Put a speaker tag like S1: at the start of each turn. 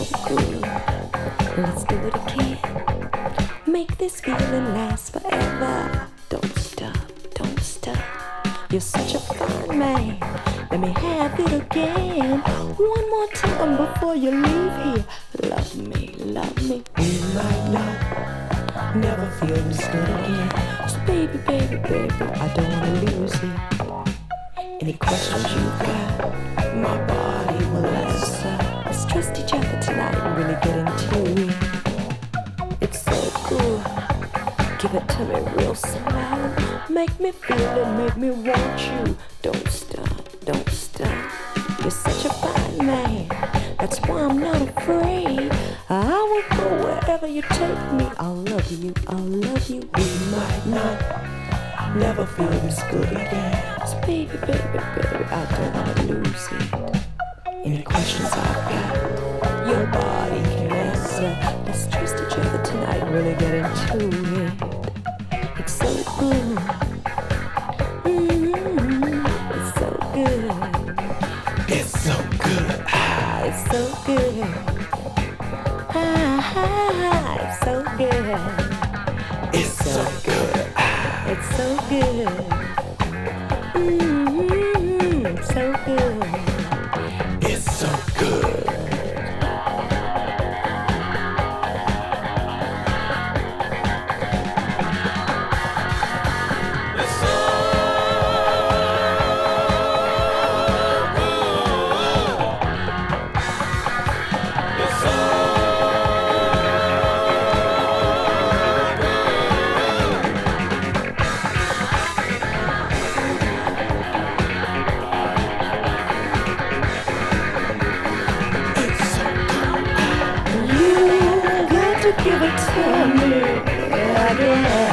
S1: good. Let's do it again. Make this feeling last forever. Don't stop, don't stop. You're such a fine man. Let me have it again. One more time before you leave here. Love me, love me. We might not never feel this good again. So baby, baby, baby, I don't wanna lose it. Any questions you got, my body will answer. Let's trust each other tonight and really get into it. It's so cool. Give it to me real slow. Make me feel it, make me want you. Don't stop, don't stop. You're such a fine man. That's why I'm not afraid. I will go wherever you take me. I'll love you, I'll love you. We might not never feel this good again. So baby, baby, baby, I don't wanna lose it. Any questions I've got, your body can answer. Let's trust each other tonight and really get into it. It's so good. It's so good.
S2: It's so good.
S1: It's so good. It's so good.
S2: It's so good.
S1: It's so good. So good.
S2: It's so good.
S1: Give it to me again.